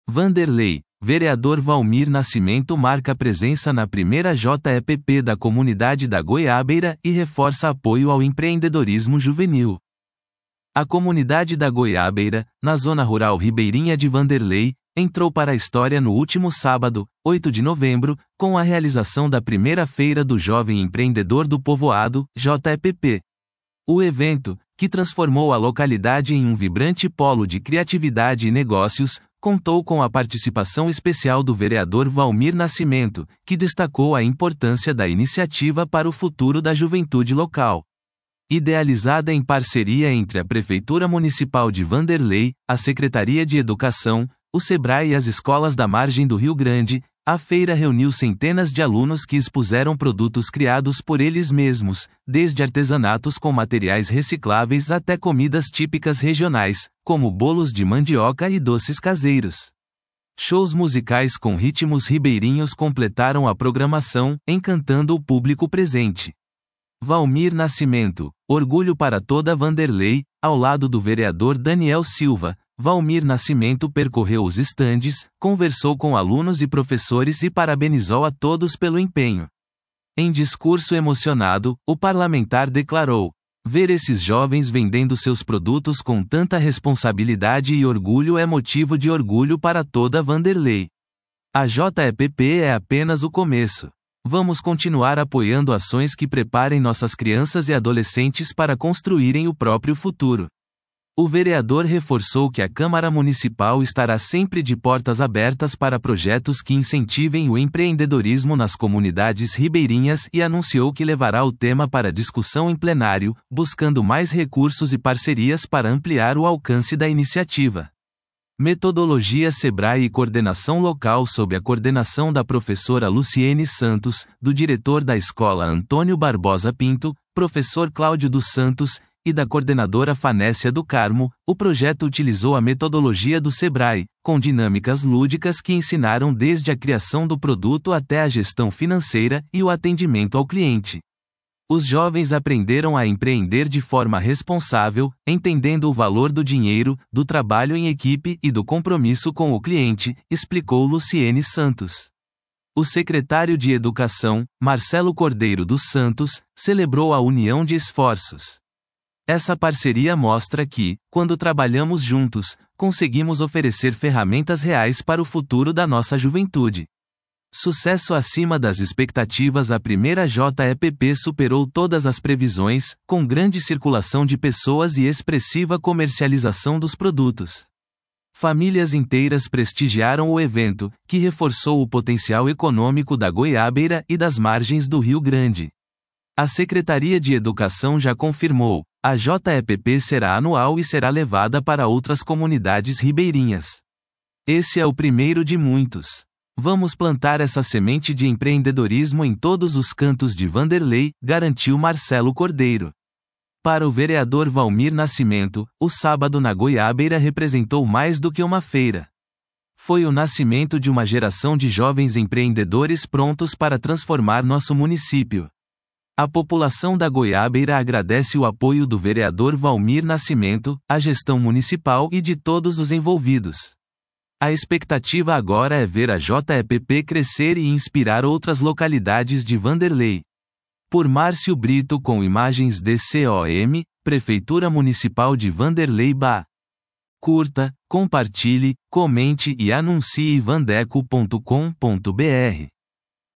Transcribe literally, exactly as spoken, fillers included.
Vanderlei, vereador Valmir Nascimento marca presença na primeira J E P P da comunidade da Goiabeira e reforça apoio ao empreendedorismo juvenil. A comunidade da Goiabeira, na zona rural ribeirinha de Vanderlei, entrou para a história no último sábado, oito de novembro, com a realização da primeira Feira do Jovem Empreendedor do Povoado, J E P P. O evento, que transformou a localidade em um vibrante polo de criatividade e negócios, contou com a participação especial do vereador Valmir Nascimento, que destacou a importância da iniciativa para o futuro da juventude local. Idealizada em parceria entre a Prefeitura Municipal de Vanderlei, a Secretaria de Educação, o SEBRAE e as escolas da margem do Rio Grande, a feira reuniu centenas de alunos que expuseram produtos criados por eles mesmos, desde artesanatos com materiais recicláveis até comidas típicas regionais, como bolos de mandioca e doces caseiros. Shows musicais com ritmos ribeirinhos completaram a programação, encantando o público presente. Valmir Nascimento, orgulho para toda Vanderlei, ao lado do vereador Daniel Silva, Valmir Nascimento percorreu os estandes, conversou com alunos e professores e parabenizou a todos pelo empenho. Em discurso emocionado, o parlamentar declarou: "Ver esses jovens vendendo seus produtos com tanta responsabilidade e orgulho é motivo de orgulho para toda Vanderlei. A J E P P é apenas o começo. Vamos continuar apoiando ações que preparem nossas crianças e adolescentes para construírem o próprio futuro." O vereador reforçou que a Câmara Municipal estará sempre de portas abertas para projetos que incentivem o empreendedorismo nas comunidades ribeirinhas e anunciou que levará o tema para discussão em plenário, buscando mais recursos e parcerias para ampliar o alcance da iniciativa. Metodologia SEBRAE e coordenação local sob a coordenação da professora Luciene Santos, do diretor da escola Antônio Barbosa Pinto, professor Cláudio dos Santos, e da coordenadora Fanécia do Carmo, o projeto utilizou a metodologia do SEBRAE, com dinâmicas lúdicas que ensinaram desde a criação do produto até a gestão financeira e o atendimento ao cliente. Os jovens aprenderam a empreender de forma responsável, entendendo o valor do dinheiro, do trabalho em equipe e do compromisso com o cliente, explicou Luciene Santos. O secretário de Educação, Marcelo Cordeiro dos Santos, celebrou a união de esforços. Essa parceria mostra que, quando trabalhamos juntos, conseguimos oferecer ferramentas reais para o futuro da nossa juventude. Sucesso acima das expectativas. A primeira J E P P superou todas as previsões, com grande circulação de pessoas e expressiva comercialização dos produtos. Famílias inteiras prestigiaram o evento, que reforçou o potencial econômico da Goiabeira e das margens do Rio Grande. A Secretaria de Educação já confirmou: a J E P P será anual e será levada para outras comunidades ribeirinhas. Esse é o primeiro de muitos. Vamos plantar essa semente de empreendedorismo em todos os cantos de Vanderlei, garantiu Marcelo Cordeiro. Para o vereador Valmir Nascimento, o sábado na Goiabeira representou mais do que uma feira. Foi o nascimento de uma geração de jovens empreendedores prontos para transformar nosso município. A população da Goiabeira agradece o apoio do vereador Valmir Nascimento, a gestão municipal e de todos os envolvidos. A expectativa agora é ver a J E P P crescer e inspirar outras localidades de Vanderlei. Por Márcio Brito com imagens D C O M, Prefeitura Municipal de Vanderlei Ba. Curta, compartilhe, comente e anuncie vandeco ponto com ponto br.